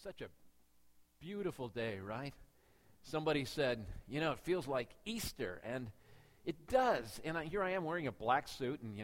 Such a beautiful day, right? Somebody said, it feels like Easter, and it does. And here I am wearing a black suit, and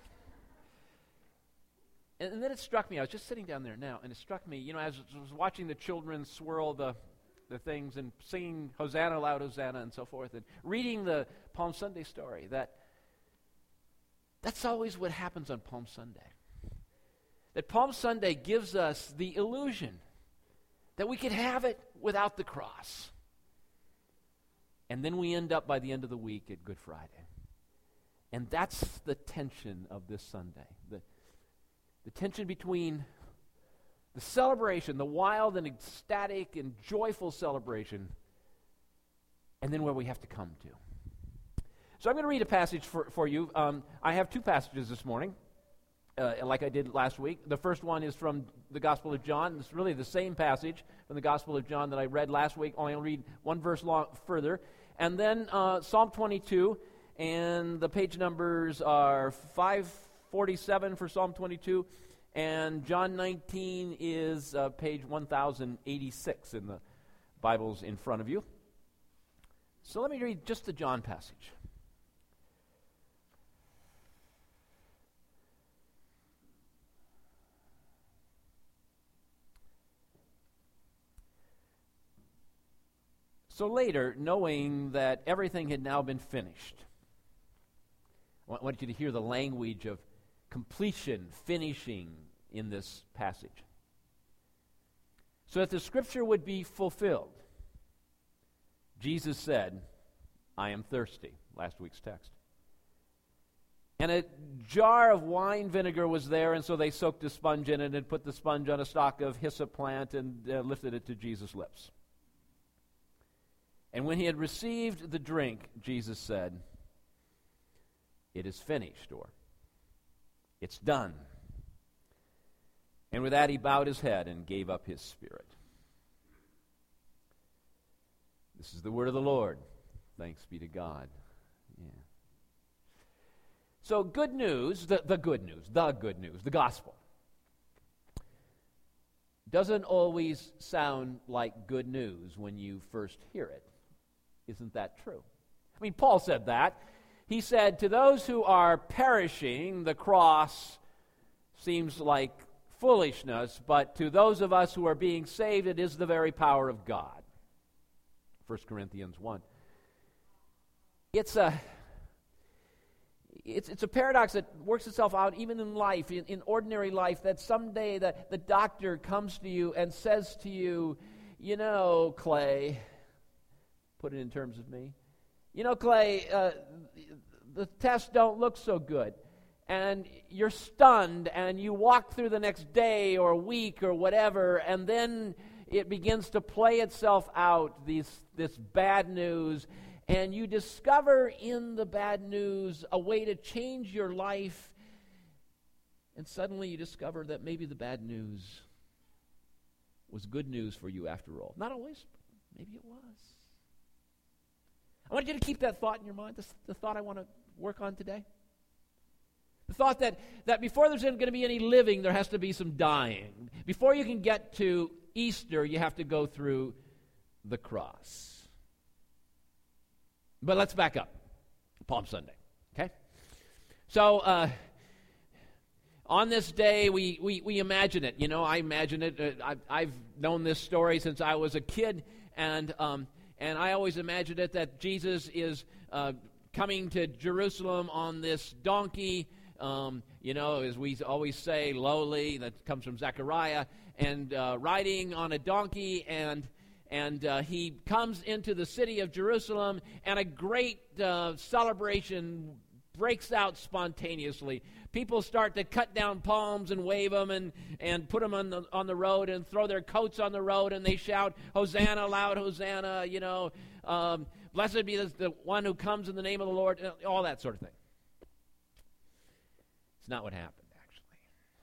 And then it struck me, I was just sitting down there now, and it struck me, as I was watching the children swirl the things and singing Hosanna, loud Hosanna, and so forth, and reading the Palm Sunday story, that's always what happens on Palm Sunday. That Palm Sunday gives us the illusion that we could have it without the cross. And then we end up by the end of the week at Good Friday. And that's the tension of this Sunday. The tension between the celebration, the wild and ecstatic and joyful celebration, and then where we have to come to. So I'm going to read a passage for you. I have two passages this morning, like I did last week. The first one is from the Gospel of John. It's really the same passage from the Gospel of John that I read last week, only I'll read one verse further. And then Psalm 22, and the page numbers are 547 for Psalm 22, and John 19 is page 1086 in the Bibles in front of you. So let me read just the John passage. So later, knowing that everything had now been finished, I want you to hear the language of completion, finishing in this passage. So that the scripture would be fulfilled, Jesus said, I am thirsty, last week's text. And a jar of wine vinegar was there, and so they soaked a sponge in it and put the sponge on a stalk of hyssop plant and lifted it to Jesus' lips. And when he had received the drink, Jesus said, it is finished, or it's done. And with that, he bowed his head and gave up his spirit. This is the word of the Lord. Thanks be to God. Yeah. So good news, the good news, the gospel, doesn't always sound like good news when you first hear it. Isn't that true? I mean, Paul said that. He said, to those who are perishing, the cross seems like foolishness, but to those of us who are being saved, it is the very power of God. 1 Corinthians 1. It's a paradox that works itself out even in life, in ordinary life, that someday the doctor comes to you and says to you, Clay, put it in terms of me, Clay, the tests don't look so good. And you're stunned, and you walk through the next day or week or whatever, and then it begins to play itself out, this bad news, and you discover in the bad news a way to change your life, and suddenly you discover that maybe the bad news was good news for you after all. Not always, but maybe it was. I want you to keep that thought in your mind, the thought I want to work on today. The thought that before there's going to be any living, there has to be some dying. Before you can get to Easter, you have to go through the cross. But let's back up. Palm Sunday, okay? So on this day, we imagine it. I imagine it. I've known this story since I was a kid, and I always imagined it that Jesus is coming to Jerusalem on this donkey, as we always say, lowly, that comes from Zechariah, and riding on a donkey, and he comes into the city of Jerusalem, and a great celebration breaks out spontaneously. People start to cut down palms and wave them and put them on the road and throw their coats on the road, and they shout, Hosanna, loud Hosanna, blessed be the one who comes in the name of the Lord, all that sort of thing. It's not what happened, actually.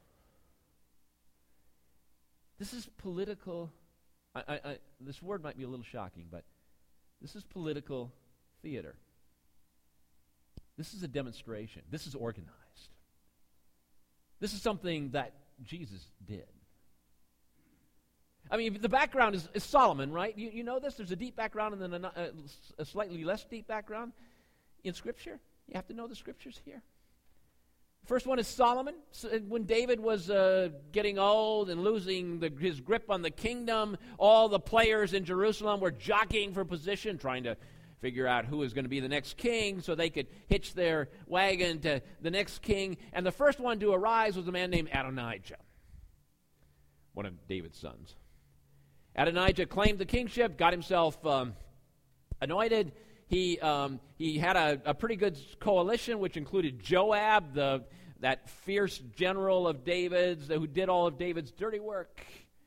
This is political. This word might be a little shocking, but this is political theater. This is a demonstration. This is organized. This is something that Jesus did. I mean, the background is Solomon, right? You know this? There's a deep background and then a slightly less deep background in Scripture. You have to know the Scriptures here. First one is Solomon. When David was getting old and losing his grip on the kingdom, all the players in Jerusalem were jockeying for position, trying to figure out who was going to be the next king so they could hitch their wagon to the next king. And the first one to arise was a man named Adonijah, one of David's sons. Adonijah claimed the kingship, got himself anointed. He had a pretty good coalition, which included Joab, that fierce general of David's, who did all of David's dirty work.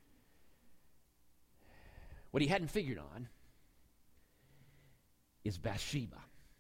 What he hadn't figured on is Bathsheba.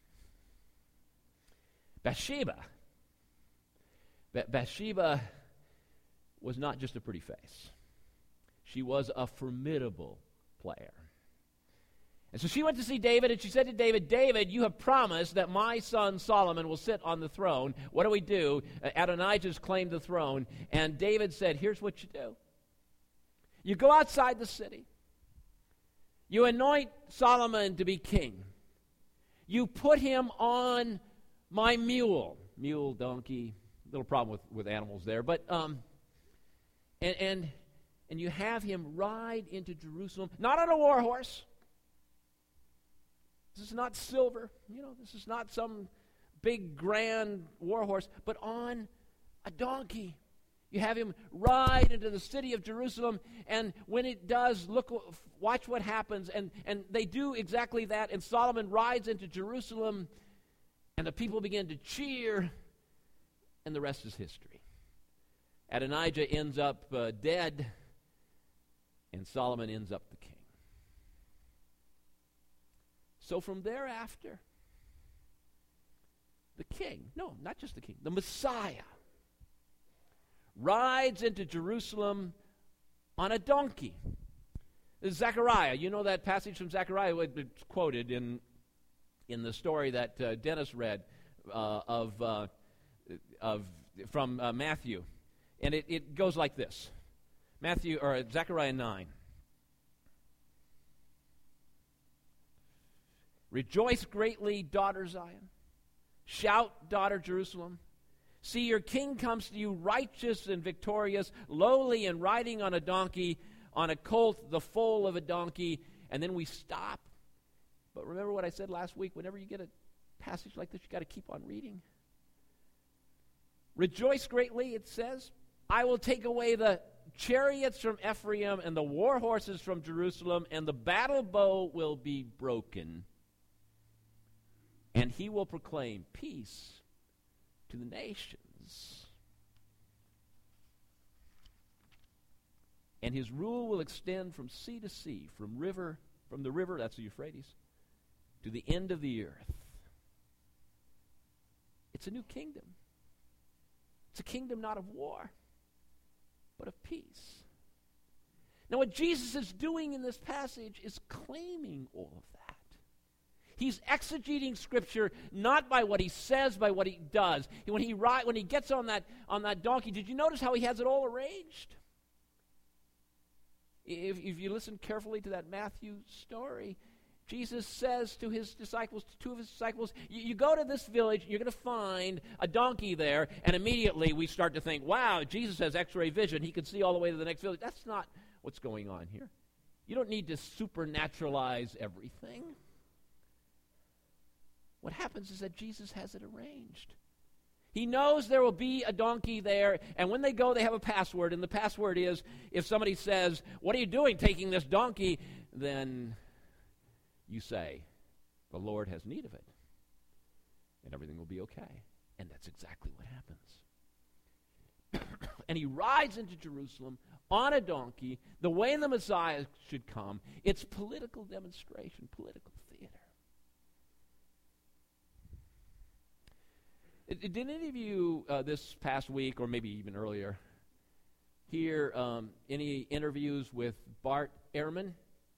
Bathsheba was not just a pretty face. She was a formidable player. And so she went to see David, and she said to David, David, you have promised that my son Solomon will sit on the throne. What do? Adonijah's claimed the throne. And David said, here's what you do. You go outside the city. You anoint Solomon to be king. You put him on my mule, donkey, little problem with animals there, but and you have him ride into Jerusalem, not on a war horse. This is not silver, this is not some big grand war horse, but on a donkey. You have him ride into the city of Jerusalem, and when it does, watch what happens. And they do exactly that, and Solomon rides into Jerusalem, and the people begin to cheer, and the rest is history. Adonijah ends up dead, and Solomon ends up the king. So from thereafter, the king, no, not just the king, the Messiah, rides into Jerusalem on a donkey. Zechariah, you know that passage from Zechariah, it's quoted in the story that Dennis read from Matthew, and it goes like this: Zechariah 9. Rejoice greatly, daughter Zion. Shout, daughter Jerusalem. See, your king comes to you righteous and victorious, lowly and riding on a donkey, on a colt, the foal of a donkey. And then we stop. But remember what I said last week, whenever you get a passage like this, you got to keep on reading. Rejoice greatly, it says. I will take away the chariots from Ephraim and the war horses from Jerusalem, and the battle bow will be broken. And he will proclaim peace to the nations. And his rule will extend from sea to sea, from the river, that's the Euphrates, to the end of the earth. It's a new kingdom. It's a kingdom not of war, but of peace. Now what Jesus is doing in this passage is claiming all of that. He's exegeting Scripture not by what he says, by what he does. When he gets on that donkey, did you notice how he has it all arranged? If you listen carefully to that Matthew story, Jesus says to his disciples, to two of his disciples, you go to this village, you're going to find a donkey there, and immediately we start to think, wow, Jesus has X-ray vision. He can see all the way to the next village. That's not what's going on here. You don't need to supernaturalize everything. What happens is that Jesus has it arranged. He knows there will be a donkey there, and when they go, they have a password, and the password is, if somebody says, what are you doing taking this donkey? Then you say, the Lord has need of it, and everything will be okay. And that's exactly what happens. And he rides into Jerusalem on a donkey, the way the Messiah should come. It's political demonstration, political theater. Did any of you this past week, or maybe even earlier, hear any interviews with Bart Ehrman?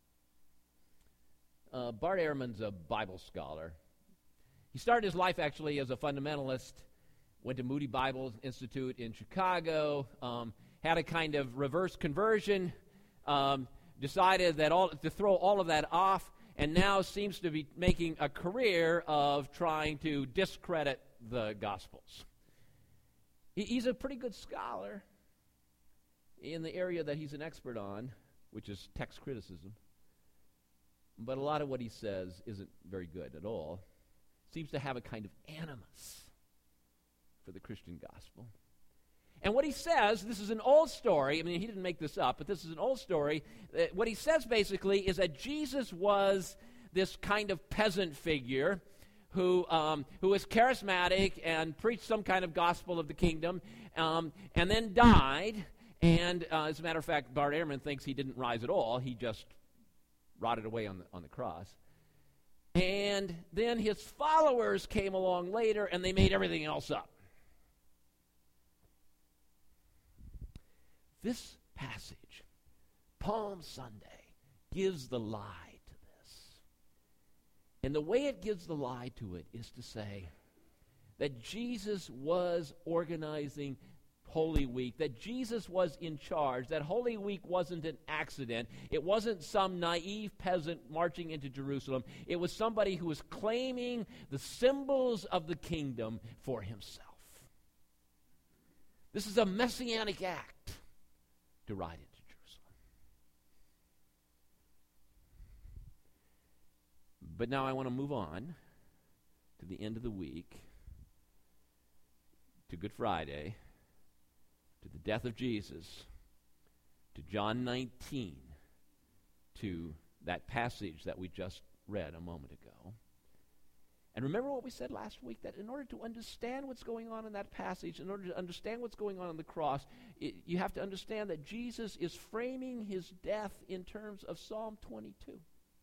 Bart Ehrman's a Bible scholar. He started his life actually as a fundamentalist, went to Moody Bible Institute in Chicago, had a kind of reverse conversion, decided to throw all of that off, and now seems to be making a career of trying to discredit the Gospels. He's a pretty good scholar in the area that he's an expert on, which is text criticism. But a lot of what he says isn't very good at all. Seems to have a kind of animus for the Christian gospel. And what he says, this is an old story. I mean, he didn't make this up, but this is an old story. What he says basically is that Jesus was this kind of peasant figure who was charismatic and preached some kind of gospel of the kingdom, and then died. And as a matter of fact, Bart Ehrman thinks he didn't rise at all. He just rotted away on the cross. And then his followers came along later, and they made everything else up. This passage, Palm Sunday, gives the lie to this. And the way it gives the lie to it is to say that Jesus was organizing Holy Week, that Jesus was in charge, that Holy Week wasn't an accident. It wasn't some naive peasant marching into Jerusalem. It was somebody who was claiming the symbols of the kingdom for himself. This is a messianic act to ride into Jerusalem. But now I want to move on to the end of the week, to Good Friday, to the death of Jesus, to John 19, to that passage that we just read a moment ago. And remember what we said last week, that in order to understand what's going on in that passage, in order to understand what's going on the cross, you have to understand that Jesus is framing his death in terms of Psalm 22.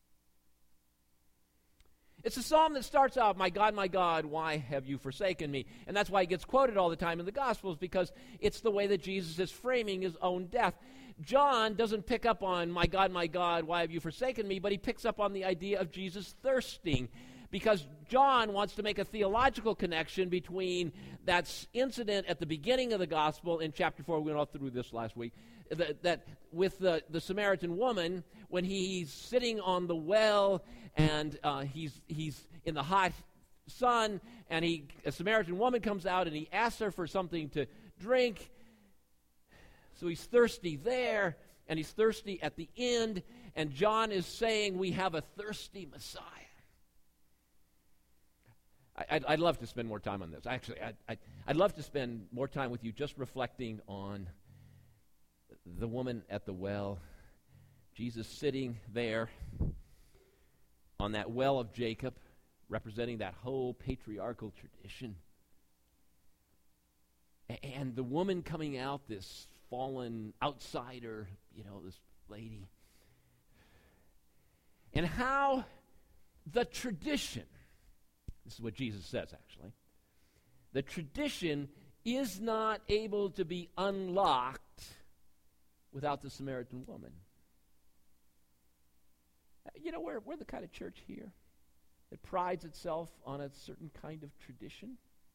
It's a psalm that starts out, my God, why have you forsaken me? And that's why it gets quoted all the time in the Gospels, because it's the way that Jesus is framing his own death. John doesn't pick up on, my God, why have you forsaken me? But he picks up on the idea of Jesus thirsting, because John wants to make a theological connection between that incident at the beginning of the Gospel in chapter 4. We went all through this last week. That with the Samaritan woman, when he's sitting on the well and he's in the hot sun, and a Samaritan woman comes out and he asks her for something to drink. So he's thirsty there, and he's thirsty at the end, and John is saying we have a thirsty Messiah. I'd love to spend more time on this. Actually, I'd love to spend more time with you just reflecting on the woman at the well, Jesus sitting there on that well of Jacob, representing that whole patriarchal tradition. And the woman coming out, this fallen outsider, this lady. And how the tradition, this is what Jesus says actually, the tradition is not able to be unlocked without the Samaritan woman. We're the kind of church here that prides itself on a certain kind of tradition.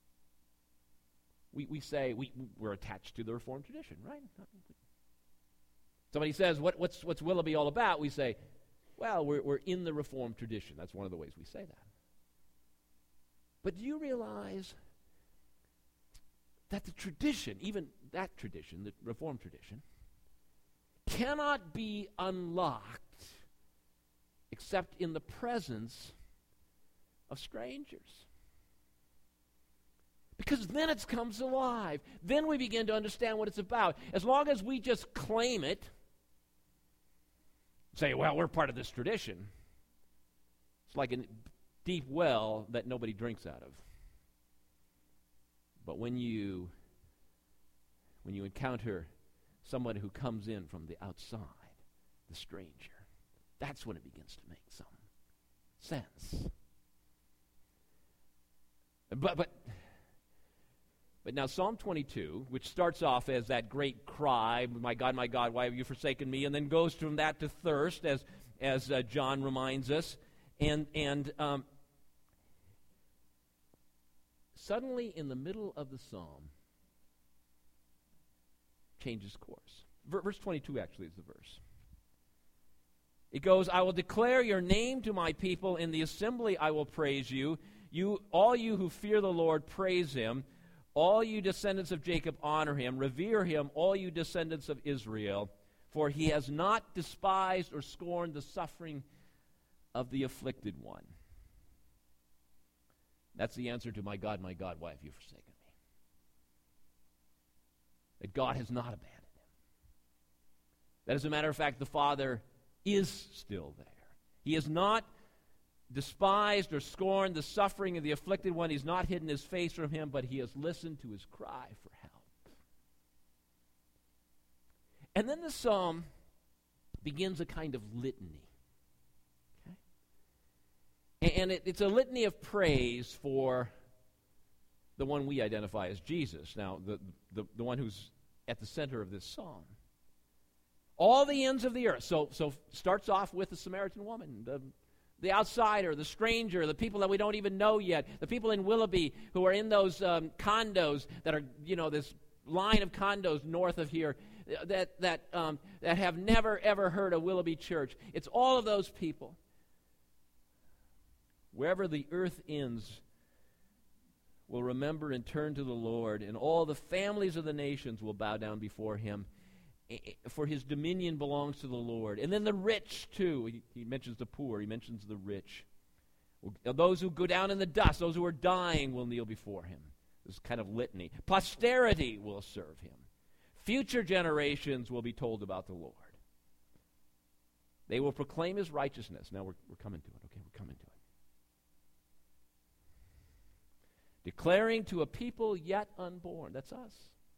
We say we're attached to the Reformed tradition, right? Somebody says, what's Willoughby all about? We say, well, we're in the Reformed tradition. That's one of the ways we say that. But do you realize that the tradition, even that tradition, the Reformed tradition, cannot be unlocked except in the presence of strangers? Because then it comes alive. Then we begin to understand what it's about. As long as we just claim it, say, well, we're part of this tradition, it's like a deep well that nobody drinks out of. But when you encounter someone who comes in from the outside, the stranger, that's when it begins to make some sense. But now Psalm 22, which starts off as that great cry, my God, why have you forsaken me? And then goes from that to thirst, as John reminds us. And suddenly in the middle of the psalm, changes course. Verse 22 actually is the verse. It goes, I will declare your name to my people. In the assembly I will praise you. All you who fear the Lord, praise him. All you descendants of Jacob, honor him. Revere him, all you descendants of Israel. For he has not despised or scorned the suffering of the afflicted one. That's the answer to my God, why have you forsaken me? That God has not abandoned him. That, as a matter of fact, the Father is still there. He has not despised or scorned the suffering of the afflicted one. He's not hidden his face from him, but he has listened to his cry for help. And then the psalm begins a kind of litany. Okay? And it's a litany of praise for the one we identify as Jesus. Now, the one who's at the center of this psalm. All the ends of the earth. So starts off with the Samaritan woman, the outsider, the stranger, the people that we don't even know yet, the people in Willoughby who are in those condos that are, this line of condos north of here that have never, ever heard of Willoughby Church. It's all of those people. Wherever the earth ends will remember and turn to the Lord, and all the families of the nations will bow down before him. For his dominion belongs to the Lord. And then the rich, too. He mentions the poor. He mentions the rich. Those who go down in the dust, those who are dying, will kneel before him. This kind of litany. Posterity will serve him. Future generations will be told about the Lord. They will proclaim his righteousness. Now we're coming to it. Okay, we're coming to it. Declaring to a people yet unborn. That's us.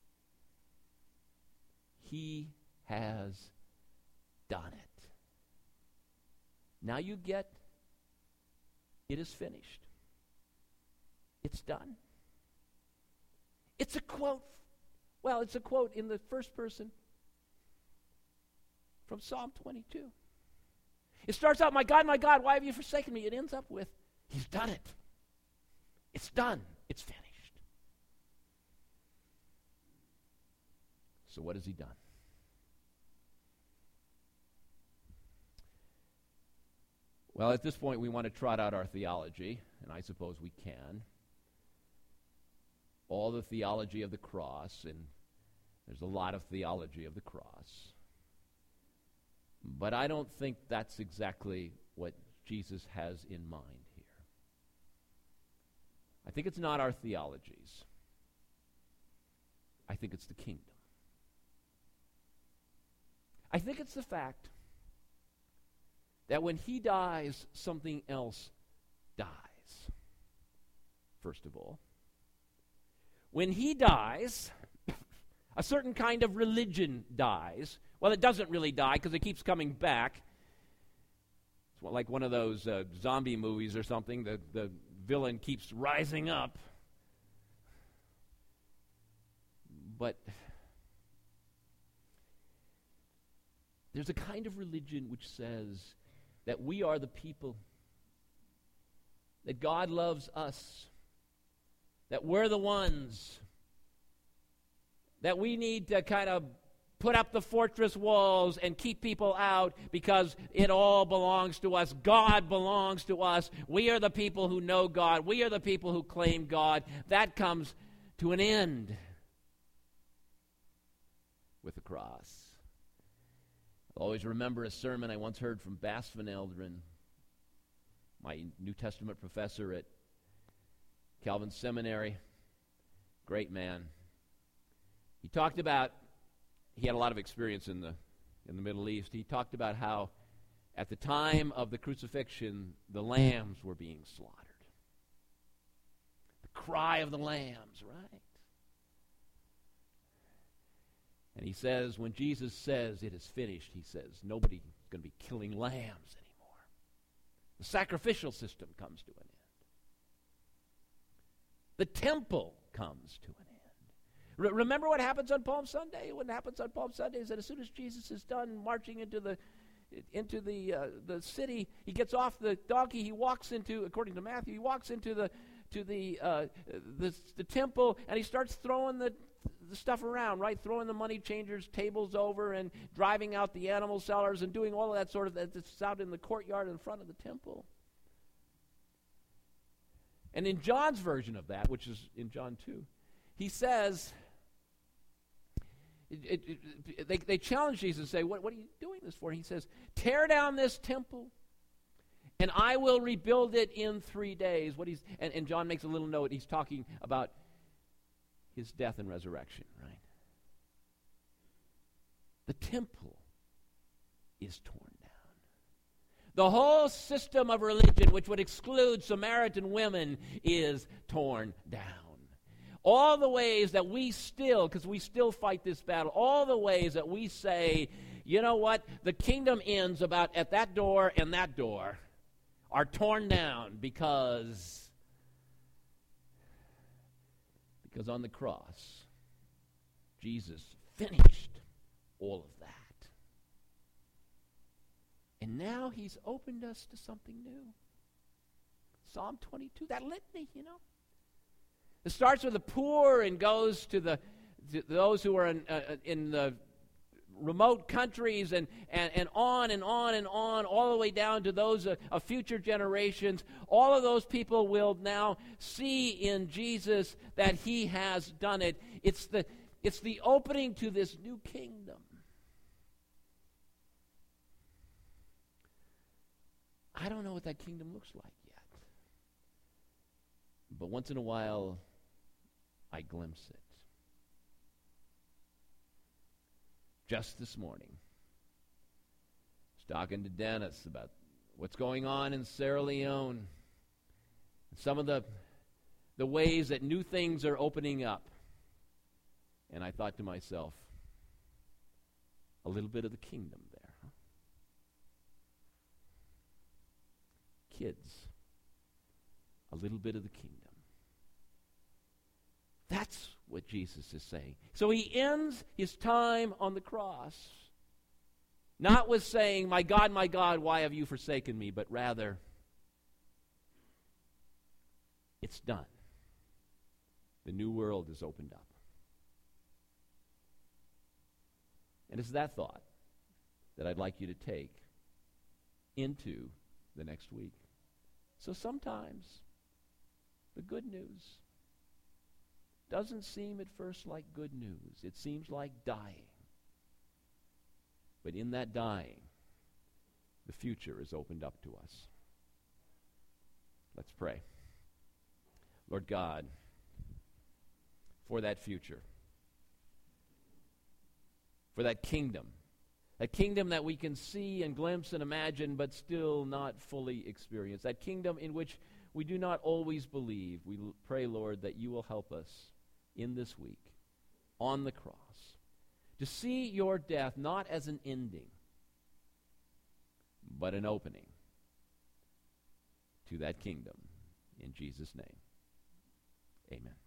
He has done it. Now you get, it is finished. It's done. It's a quote. Well, it's a quote in the first person from Psalm 22. It starts out, my God, why have you forsaken me? It ends up with, he's done it. It's done. It's finished. So what has he done? Well, at this point, we want to trot out our theology, and I suppose we can. All the theology of the cross, and there's a lot of theology of the cross. But I don't think that's exactly what Jesus has in mind here. I think it's not our theologies. I think it's the kingdom. I think it's the fact that when he dies, something else dies. First of all, when he dies, a certain kind of religion dies. Well, it doesn't really die because it keeps coming back. It's like one of those zombie movies or something. The villain keeps rising up. But there's a kind of religion which says that we are the people, that God loves us, that we're the ones, that we need to kind of put up the fortress walls and keep people out because it all belongs to us. God belongs to us. We are the people who know God. We are the people who claim God. That comes to an end with the cross. I always remember a sermon I once heard from Bas van Elderen, my New Testament professor at Calvin Seminary. Great man. He talked about, he had a lot of experience in the Middle East. He talked about how at the time of the crucifixion, the lambs were being slaughtered. The cry of the lambs, right? And he says, when Jesus says it is finished, he says, nobody's going to be killing lambs anymore. The sacrificial system comes to an end. The temple comes to an end. Remember what happens on Palm Sunday? What happens on Palm Sunday is that as soon as Jesus is done marching into the city, he gets off the donkey, he walks into, according to Matthew, he walks into the temple, and he starts throwing the stuff around, right? Throwing the money changers' tables over and driving out the animal sellers and doing all of that sort of that's out in the courtyard in front of the temple. And in John's version of that, which is in John 2, he says, they challenge Jesus and say, what are you doing this for? And he says, tear down this temple, and I will rebuild it in 3 days. And John makes a little note. He's talking about his death and resurrection, right? The temple is torn down. The whole system of religion, which would exclude Samaritan women, is torn down. All the ways that we still, because we still fight this battle, all the ways that we say, you know what, the kingdom ends about at that door and that door, are torn down because on the cross, Jesus finished all of that. And now he's opened us to something new. Psalm 22, that litany, you know. It starts with the poor and goes to those who are in the remote countries and on and on and on, all the way down to those of future generations. All of those people will now see in Jesus that he has done it. It's the opening to this new kingdom. I don't know what that kingdom looks like yet. But once in a while, I glimpse it. Just this morning, I was talking to Dennis about what's going on in Sierra Leone, some of the ways that new things are opening up. And I thought to myself, a little bit of the kingdom there, huh? Kids, a little bit of the kingdom. That's what Jesus is saying. So he ends his time on the cross, not with saying, my God, why have you forsaken me? But rather, it's done. The new world is opened up. And it's that thought that I'd like you to take into the next week. So sometimes the good news doesn't seem at first like good news. It seems like dying. But in that dying, the future is opened up to us. Let's pray. Lord God, for that future, for that kingdom that we can see and glimpse and imagine but still not fully experience, that kingdom in which we do not always believe. We pray, Lord, that you will help us in this week on the cross to see your death not as an ending but an opening to that kingdom. In Jesus' name, amen.